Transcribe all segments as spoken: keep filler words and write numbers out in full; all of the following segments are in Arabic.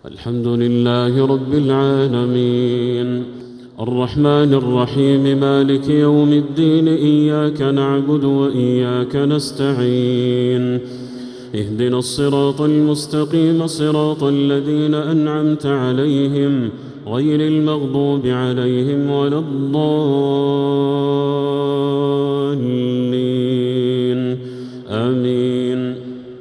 الحمد لله رب العالمين الرحمن الرحيم مالك يوم الدين إياك نعبد وإياك نستعين اهدنا الصراط المستقيم صراط الذين أنعمت عليهم غير المغضوب عليهم ولا الضالين آمين.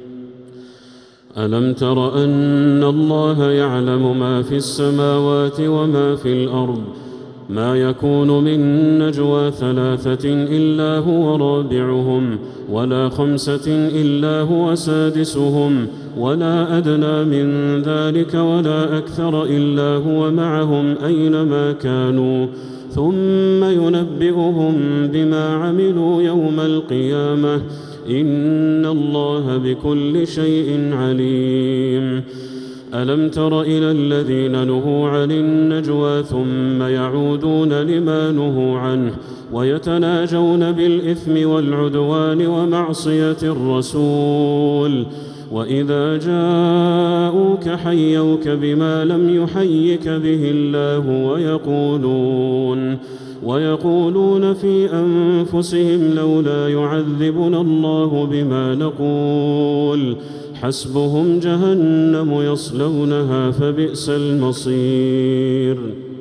ألم تر أن الله يعلم ما في السماوات وما في الأرض ما يكون من نجوى ثلاثة إلا هو رابعهم ولا خمسة إلا هو سادسهم ولا أدنى من ذلك ولا أكثر إلا هو معهم أينما كانوا ثم ينبئهم بما عملوا يوم القيامة إن الله بكل شيء عليم. ألم تر إلى الذين نهوا عن النجوى ثم يعودون لما نهوا عنه ويتناجون بالإثم والعدوان ومعصية الرسول وإذا جاءوك حيوك بما لم يحيك به الله ويقولون ويقولون في أنفسهم لولا يعذبنا الله بما نقول حسبهم جهنم يصلونها فبئس المصير.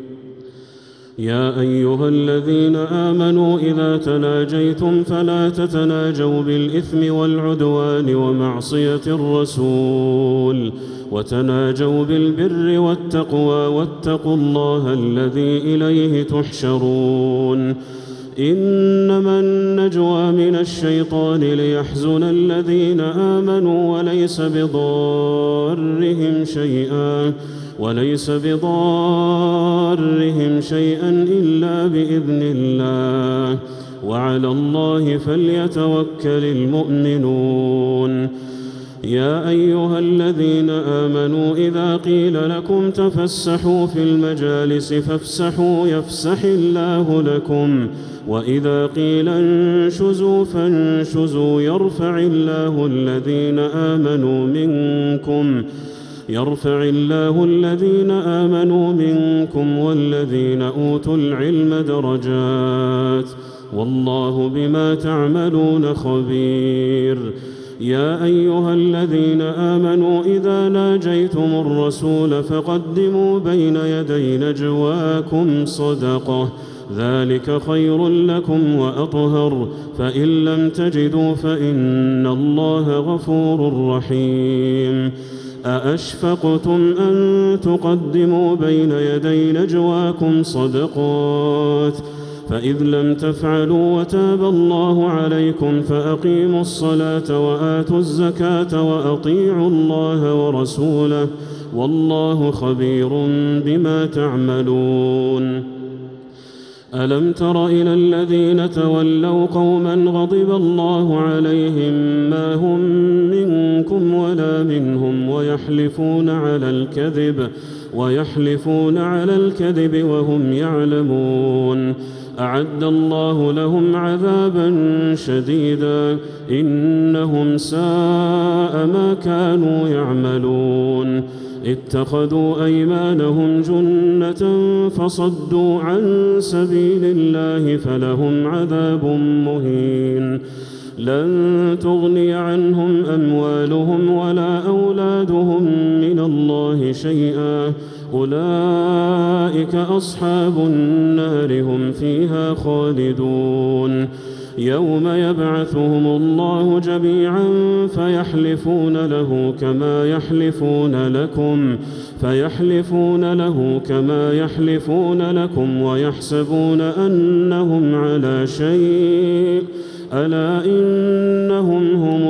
يا أيها الذين آمنوا إذا تناجيتم فلا تتناجوا بالإثم والعدوان ومعصية الرسول وتناجوا بالبر والتقوى واتقوا الله الذي إليه تحشرون. إنما النجوى من الشيطان ليحزن الذين آمنوا وليس بضارهم شيئا وليس بضارهم شيئا إلا بإذن الله وعلى الله فليتوكل المؤمنون. يا أيها الذين آمنوا إذا قيل لكم تفسحوا في المجالس فافسحوا يفسح الله لكم وإذا قيل انشزوا فانشزوا يرفع الله الذين آمنوا منكم يرفع الله الذين آمنوا منكم والذين أوتوا العلم درجات والله بما تعملون خبير. يا أيها الذين آمنوا إذا ناجيتم الرسول فقدموا بين يدي نجواكم صدقة ذلك خير لكم وأطهر فإن لم تجدوا فإن الله غفور رحيم. أأشفقتم أن تقدموا بين يدي نجواكم صدقات فإذ لم تفعلوا وتاب الله عليكم فأقيموا الصلاة وآتوا الزكاة وأطيعوا الله ورسوله والله خبير بما تعملون. ألم تر إلى الذين تولوا قوما غضب الله عليهم ما هم منكم ولا منهم ويحلفون على الكذب ويحلفون على الكذب وهم يعلمون أعد الله لهم عذابا شديدا إنهم ساء ما كانوا يعملون. اتخذوا أيمانهم جنة فصدوا عن سبيل الله فلهم عذاب مهين. لن تغني عنهم أموالهم ولا أولادهم من الله شيئا أولئك أصحاب النار هم فيها خالدون. يوم يبعثهم الله جميعا فيحلفون له كما يحلفون لكم فيحلفون له كما يحلفون لكم ويحسبون أنهم على شيء ألا إنهم هم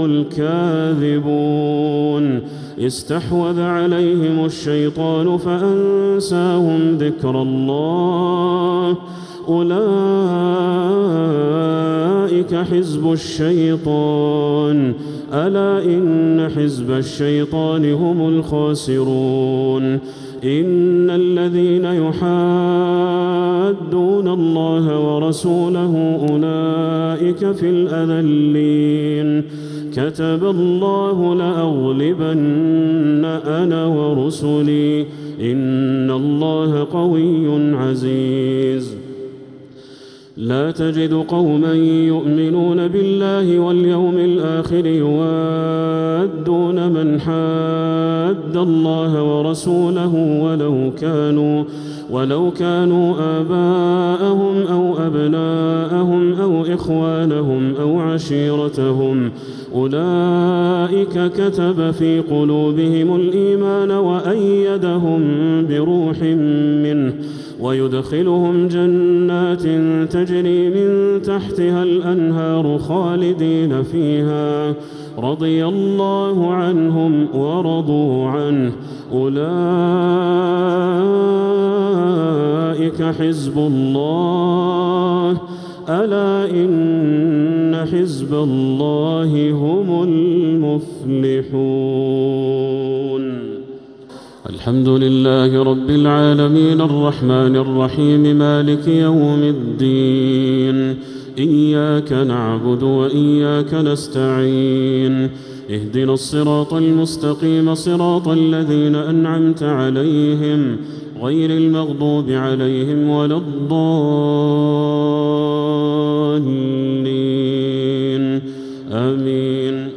الكاذبون. استحوذ عليهم الشيطان فأنساهم ذكر الله أولئك حزب الشيطان ألا إن حزب الشيطان هم الخاسرون. إن الذين يحادون الله ورسوله أولئك في الأذلين كتب الله لأغلبن أنا ورسلي إن الله قوي عزيز. لا تجد قوما يؤمنون بالله واليوم الآخر يوادون من حاد الله ورسوله ولو كانوا ولو كانوا آباءهم أو أبناءهم أو إخوانهم أو عشيرتهم أولئك كتب في قلوبهم الإيمان وأيدهم بروح منه ويدخلهم جنات تجري من تحتها الأنهار خالدين فيها رضي الله عنهم ورضوا عنه أولئك حزب الله ألا إن حزب الله هم المفلحون. الحمد لله رب العالمين الرحمن الرحيم مالك يوم الدين إياك نعبد وإياك نستعين اهدنا الصراط المستقيم صراط الذين أنعمت عليهم غير المغضوب عليهم ولا الضالين آمين.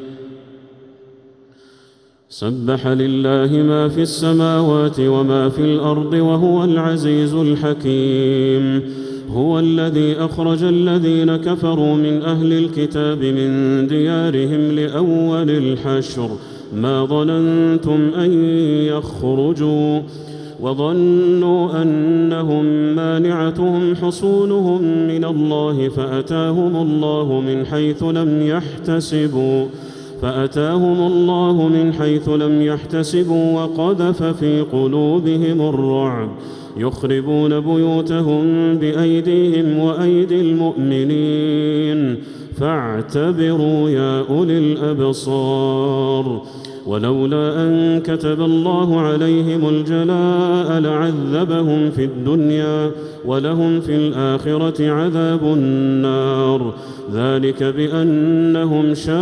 سبح لله ما في السماوات وما في الأرض وهو العزيز الحكيم. هو الذي أخرج الذين كفروا من أهل الكتاب من ديارهم لأول الحشر ما ظننتم أن يخرجوا وظنوا أنهم مانعتهم حصونهم من الله فأتاهم الله من حيث لم يحتسبوا فأتاهم الله من حيث لم يحتسبوا وقذف في قلوبهم الرعب يخربون بيوتهم بأيديهم وأيدي المؤمنين فاعتبروا يا أولي الأبصار. ولولا أن كتب الله عليهم الجلاء لعذبهم في الدنيا ولهم في الآخرة عذاب النار ذلك بأنهم شاقوا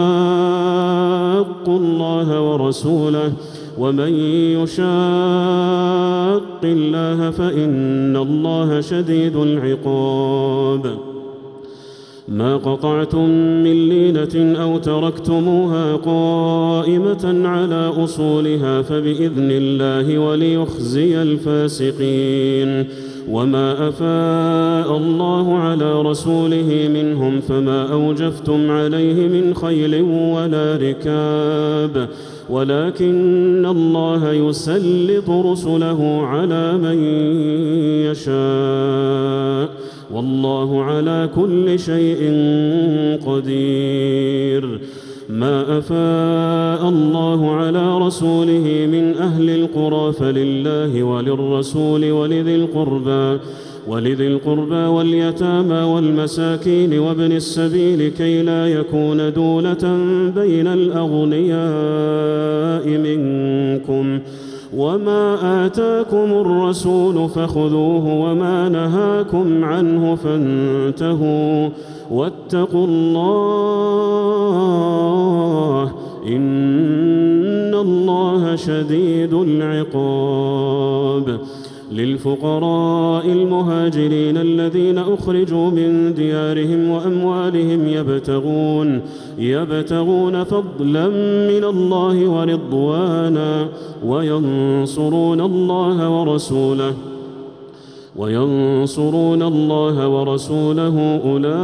الله ورسوله ومن يشاق الله فإن الله شديد العقاب. ما قطعتم من لينة أو تركتموها قائمة على أصولها فبإذن الله وليخزي الفاسقين. وما أفاء الله على رسوله منهم فما أوجفتم عليه من خيل ولا ركاب ولكن الله يسلط رسله على من يشاء والله على كل شيء قدير. ما أفاء الله على رسوله من أهل القرى فلله وللرسول ولذي القربى ولذي القربى واليتامى والمساكين وابن السبيل كي لا يكون دولة بين الأغنياء منكم وما آتاكم الرسول فخذوه وما نهاكم عنه فانتهوا واتقوا الله إن الله شديد العقاب. للفقراء المهاجرين الذين أخرجوا من ديارهم وأموالهم يبتغون يبتغون فضلا من الله ورضوانا وينصرون الله ورسوله وينصرون الله ورسوله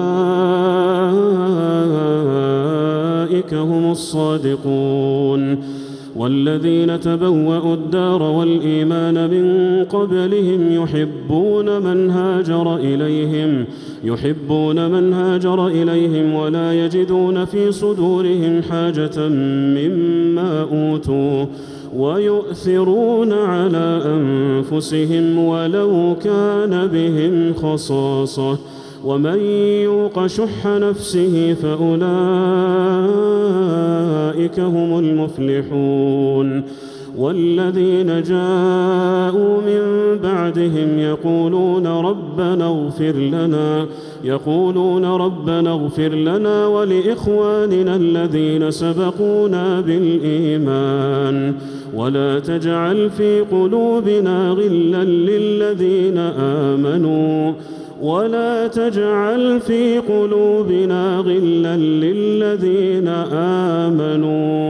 أولئك هم الصادقون. والذين تبوأوا الدار والإيمان من قبلهم يحبون من هاجر إليهم يحبون من هاجر إليهم ولا يجدون في صدورهم حاجة مما أوتوا ويؤثرون على أنفسهم ولو كان بهم خصاصة ومن يوق شح نفسه فأولئك هم المفلحون. والذين جاءوا من بعدهم يقولون ربنا اغفر لنا يقولون ربنا اغفر لنا ولإخواننا الذين سبقونا بالإيمان ولا تجعل في قلوبنا غلا للذين آمنوا ولا تجعل في قلوبنا غلا للذين آمنوا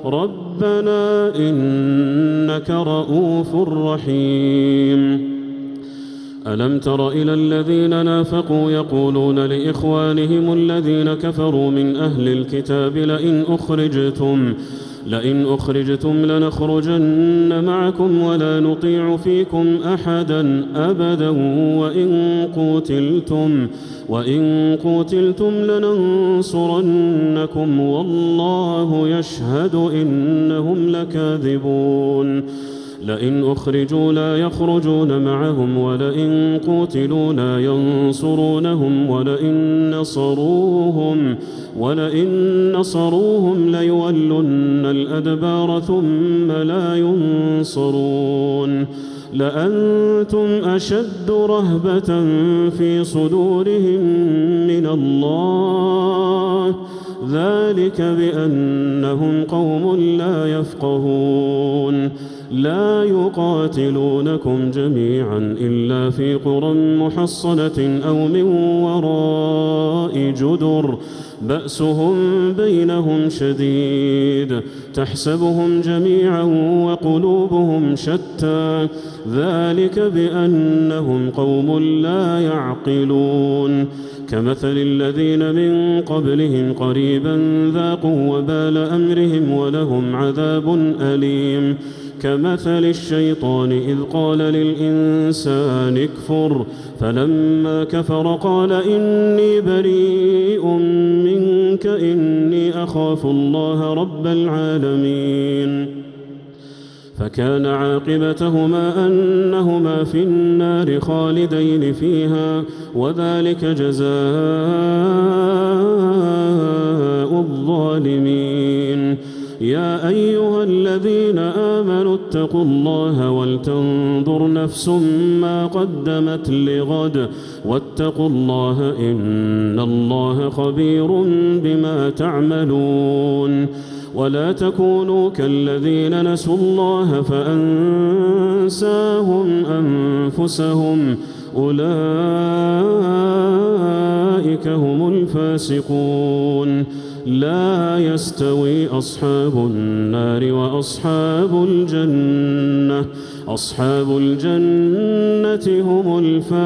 ربنا إنك رؤوف رحيم. ألم تر إلى الذين نافقوا يقولون لإخوانهم الذين كفروا من أهل الكتاب لئن أخرجتم لئن أخرجتم لنخرجن معكم ولا نطيع فيكم أحدا أبدا وإن قوتلتم وإن قوتلتم لننصرنكم والله يشهد إنهم لكاذبون. لئن أخرجوا لا يخرجون معهم ولئن قوتلوا لا ينصرونهم ولئن نصروهم ولئن نصروهم ليولن الأدبار ثم لا ينصرون. لأنتم أشد رهبة في صدورهم من الله ذلك بأنهم قوم لا يفقهون. لا يقاتلونكم جميعا إلا في قرى محصنة أو من وراء جدر بأسهم بينهم شديد تحسبهم جميعا وقلوبهم شتى ذلك بأنهم قوم لا يعقلون. كمثل الذين من قبلهم قريبا ذاقوا وبال أمرهم ولهم عذاب أليم. كمثل الشيطان إذ قال للإنسان اكفر فلما كفر قال إني بريء منك إني أخاف الله رب العالمين. فكان عاقبتهما أنهما في النار خالدين فيها وذلك جزاء الظالمين. يا أيها الذين آمنوا اتقوا الله ولتنظر نفس ما قدمت لغد واتقوا الله إن الله خبير بما تعملون. ولا تكونوا كالذين نسوا الله فأنساهم أنفسهم أولئك هم الفاسقون. لا يستوي أصحاب النار وأصحاب الجنة أصحاب الجنة هم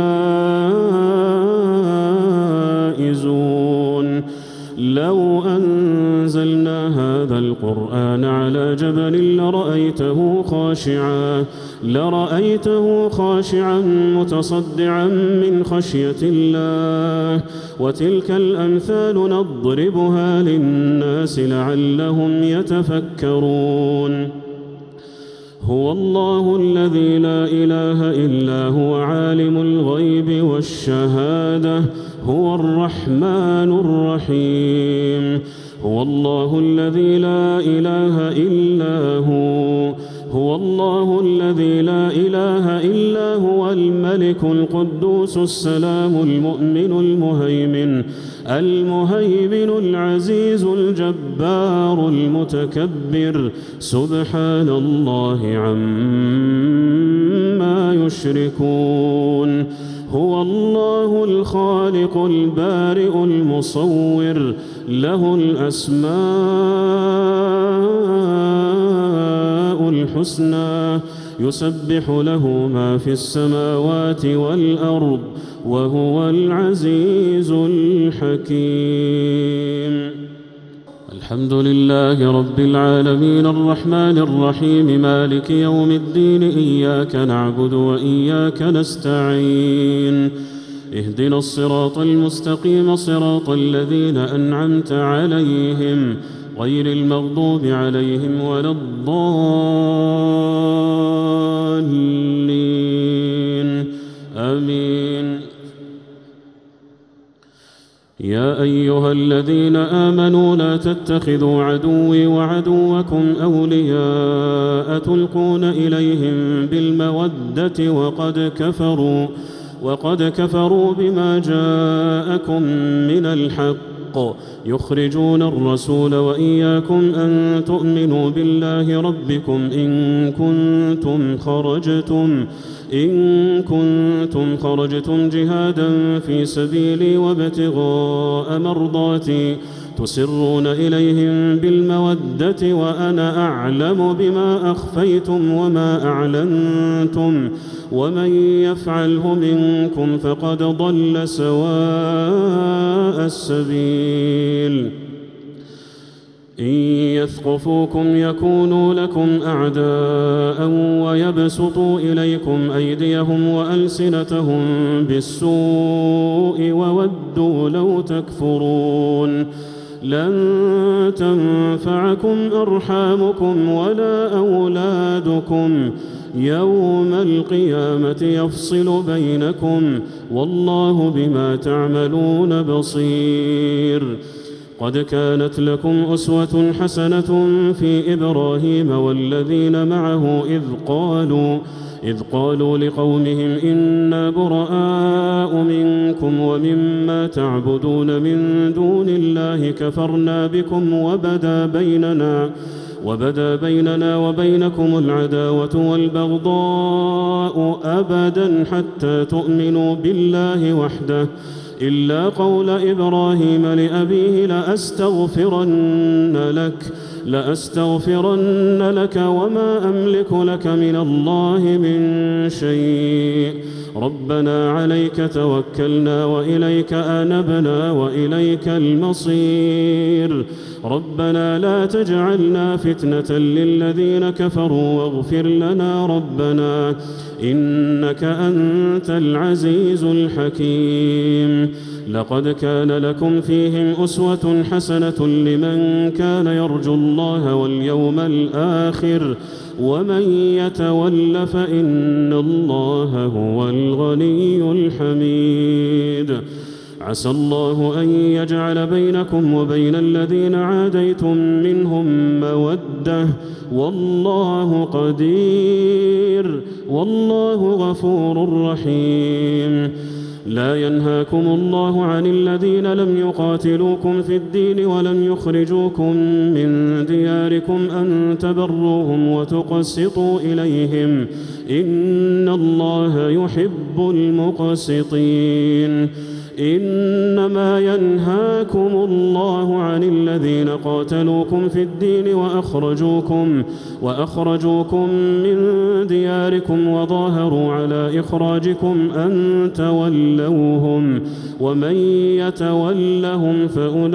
الفائزون. لو أنزلنا هذا القرآن على جبل لرأيته خاشعا لرأيته خاشعا متصدعا من خشية الله. وتلك الأمثال نضربها للناس لعلهم يتفكرون. هو الله الذي لا إله إلا هو عالم الغيب والشهادة هو الرحمن الرحيم. هو الله الذي لا إله إلا هو هو الله الذي لا إله إلا هو الملك القدوس السلام المؤمن المهيمن المهيمن العزيز الجبار المتكبر سبحان الله عما يشركون. هو الله الخالق البارئ المصور له الأسماء الحسنى يسبح له ما في السماوات والأرض وهو العزيز الحكيم. الحمد لله رب العالمين الرحمن الرحيم مالك يوم الدين إياك نعبد وإياك نستعين اهدنا الصراط المستقيم صراط الذين أنعمت عليهم غير المغضوب عليهم ولا الضالين آمين. يا يا أيها الذين آمنوا لا تتخذوا عدوي وعدوكم أولياء تلقون إليهم بالمودة وقد كفروا وقد كفروا بما جاءكم من الحق يخرجون الرسول وإياكم أن تؤمنوا بالله ربكم إن كنتم خرجتم إن كنتم خرجتم جهادا في سبيلي وابتغاء مرضاتي تسرون إليهم بالمودة وأنا أعلم بما أخفيتم وما أعلنتم ومن يفعله منكم فقد ضل سواء السبيل إن يثقفوكم يكونوا لكم أعداء ويبسطوا إليكم أيديهم وألسنتهم بالسوء وودوا لو تكفرون لن تنفعكم أرحامكم ولا أولادكم يوم القيامة يفصل بينكم والله بما تعملون بصير قد كانت لكم أسوة حسنة في إبراهيم والذين معه إذ قالوا إذ قالوا لقومهم إنا براء منكم ومما تعبدون من دون الله كفرنا بكم وبدا بيننا وبدا بيننا وبينكم العداوة والبغضاء أبدا حتى تؤمنوا بالله وحده إلا قول إبراهيم لأبيه لأستغفرن لك لأستغفرن لك وما أملك لك من الله من شيء ربنا عليك توكلنا وإليك أنبنا وإليك المصير ربنا لا تجعلنا فتنة للذين كفروا واغفر لنا ربنا إنك أنت العزيز الحكيم لقد كان لكم فيهم أسوة حسنة لمن كان يرجو الله واليوم الآخر ومن يتول فإن الله هو الغني الحميد عسى الله أن يجعل بينكم وبين الذين عاديتم منهم مودة والله قدير والله غفور رحيم لا ينهاكم الله عن الذين لم يقاتلوكم في الدين ولم يخرجوكم من دياركم أن تبروهم وتقسطوا إليهم إن الله يحب المقسطين إنما ينهاكم الله عن الذين قاتلوكم في الدين وأخرجوكم وأخرجوكم من دياركم وظاهروا على إخراجكم أن تولوهم ومن يتولهم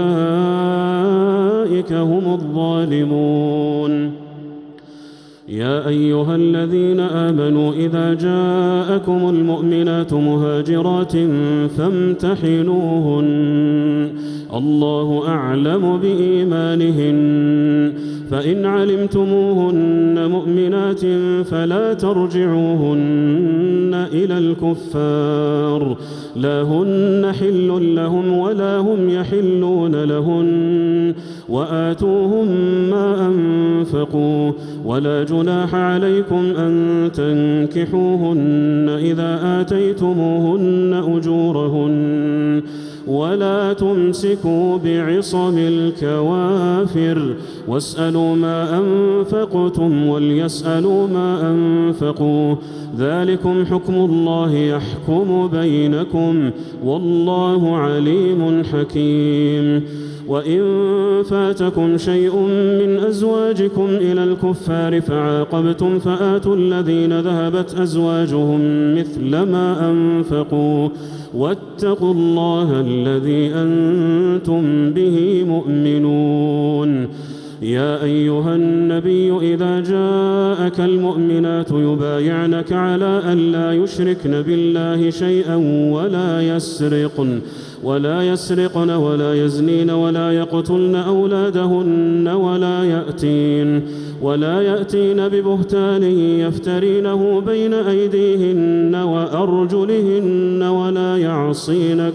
فأولئك هم الظالمون يا أيها الذين آمنوا إذا جاءكم المؤمنات مهاجرات فامتحنوهن الله أعلم بإيمانهن فإن علمتموهن مؤمنات فلا ترجعوهن إلى الكفار لا هن حل لهم ولا هم يحلون لهن وآتوهم ما أنفقوا ولا جناح عليكم أن تنكحوهن إذا آتيتموهن أجورهن ولا تمسكوا بعصم الكوافر واسألوا ما أنفقتم وليسألوا ما أنفقوا ذلكم حكم الله يحكم بينكم والله عليم حكيم وإن فاتكم شيء من أزواجكم إلى الكفار فعاقبتم فآتوا الذين ذهبت أزواجهم مثل ما أنفقوا واتقوا الله الذي أنتم به مؤمنون يا أيها النبي إذا جاءك المؤمنات يبايعنك على أن لا يشركن بالله شيئا ولا يسرقن ولا يسرقن ولا يزنين ولا يقتلن أولادهن ولا يأتين ولا يأتين ببهتان يفترينه بين أيديهن وأرجلهن ولا يعصينك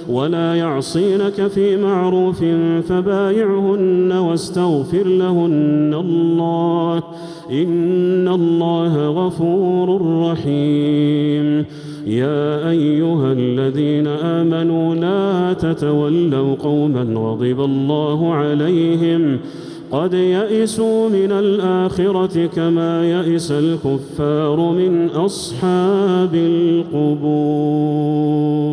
ولا يعصينك في معروف فبايعهن واستغفر لهن الله إن الله غفور رحيم. يا أيها الذين آمنوا لا تتولوا قوما غضب الله عليهم قد يئسوا من الآخرة كما يئس الكفار من أصحاب القبور.